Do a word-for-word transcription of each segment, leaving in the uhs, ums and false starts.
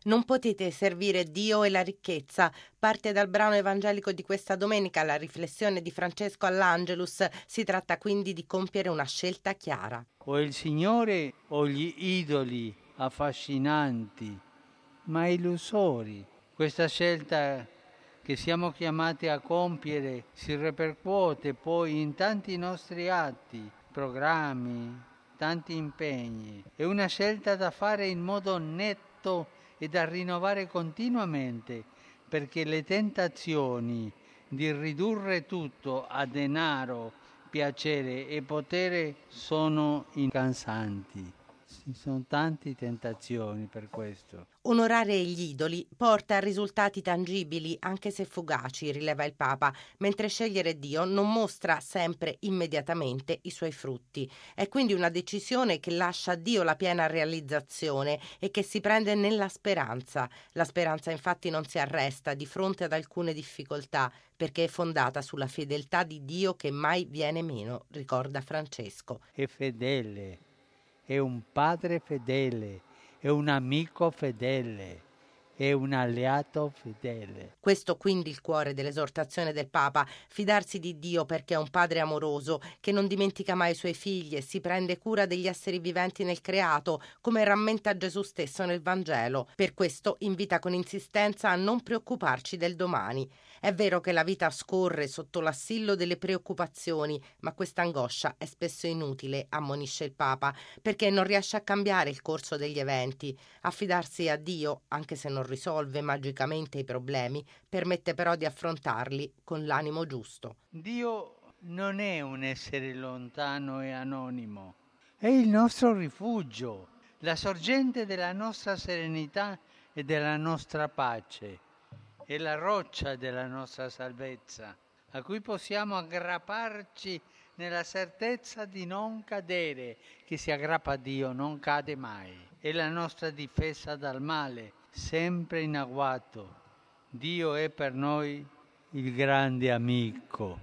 Non potete servire Dio e la ricchezza. Parte dal brano evangelico di questa domenica la riflessione di Francesco all'Angelus. Si tratta quindi di compiere una scelta chiara. O il Signore o gli idoli affascinanti, ma illusori. Questa scelta che siamo chiamati a compiere si ripercuote poi in tanti nostri atti, programmi, tanti impegni. È una scelta da fare in modo netto e da rinnovare continuamente, perché le tentazioni di ridurre tutto a denaro, piacere e potere sono incansanti. Ci sono tante tentazioni per questo. Onorare gli idoli porta a risultati tangibili, anche se fugaci, rileva il Papa, mentre scegliere Dio non mostra sempre immediatamente i suoi frutti. È quindi una decisione che lascia a Dio la piena realizzazione e che si prende nella speranza. La speranza infatti non si arresta di fronte ad alcune difficoltà, perché è fondata sulla fedeltà di Dio che mai viene meno, ricorda Francesco. È fedele, è un padre fedele, è un amico fedele, è un alleato fedele. Questo quindi il cuore dell'esortazione del Papa, fidarsi di Dio perché è un padre amoroso che non dimentica mai i suoi figli e si prende cura degli esseri viventi nel creato, come rammenta Gesù stesso nel Vangelo. Per questo invita con insistenza a non preoccuparci del domani. È vero che la vita scorre sotto l'assillo delle preoccupazioni, ma questa angoscia è spesso inutile, ammonisce il Papa, perché non riesce a cambiare il corso degli eventi. Affidarsi a Dio, anche se non risolve magicamente i problemi, permette però di affrontarli con l'animo giusto. Dio non è un essere lontano e anonimo, è il nostro rifugio, la sorgente della nostra serenità e della nostra pace, è la roccia della nostra salvezza, a cui possiamo aggrapparci nella certezza di non cadere. Chi si aggrappa a Dio non cade mai, è la nostra difesa dal male, sempre in agguato. Dio è per noi il grande amico,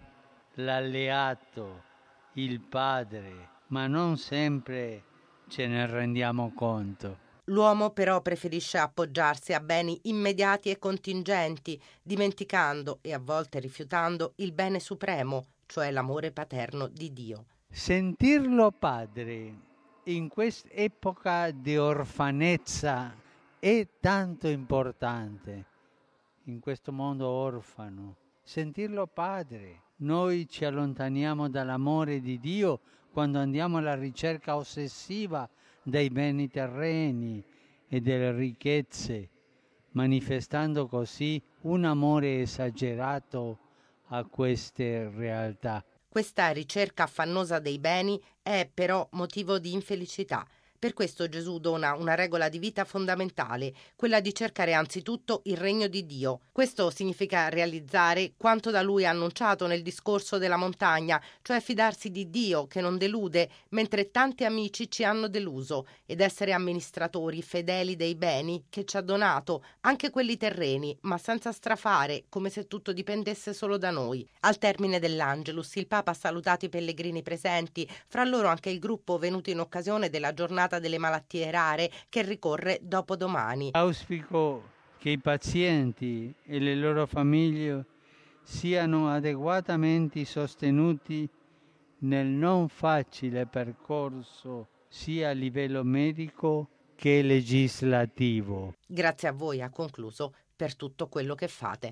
l'alleato, il padre, ma non sempre ce ne rendiamo conto. L'uomo però preferisce appoggiarsi a beni immediati e contingenti, dimenticando e a volte rifiutando il bene supremo, cioè l'amore paterno di Dio. Sentirlo padre in quest'epoca di orfanezza è tanto importante, in questo mondo orfano. Sentirlo padre. Noi ci allontaniamo dall'amore di Dio quando andiamo alla ricerca ossessiva dei beni terreni e delle ricchezze, manifestando così un amore esagerato a queste realtà. Questa ricerca affannosa dei beni è però motivo di infelicità. Per questo Gesù dona una regola di vita fondamentale, quella di cercare anzitutto il regno di Dio. Questo significa realizzare quanto da lui annunciato nel discorso della montagna, cioè fidarsi di Dio che non delude, mentre tanti amici ci hanno deluso, ed essere amministratori fedeli dei beni che ci ha donato, anche quelli terreni, ma senza strafare, come se tutto dipendesse solo da noi. Al termine dell'Angelus, il Papa ha salutato i pellegrini presenti, fra loro anche il gruppo venuto in occasione della giornata delle malattie rare che ricorre dopodomani. Auspico che i pazienti e le loro famiglie siano adeguatamente sostenuti nel non facile percorso sia a livello medico che legislativo. Grazie a voi, ha concluso, per tutto quello che fate.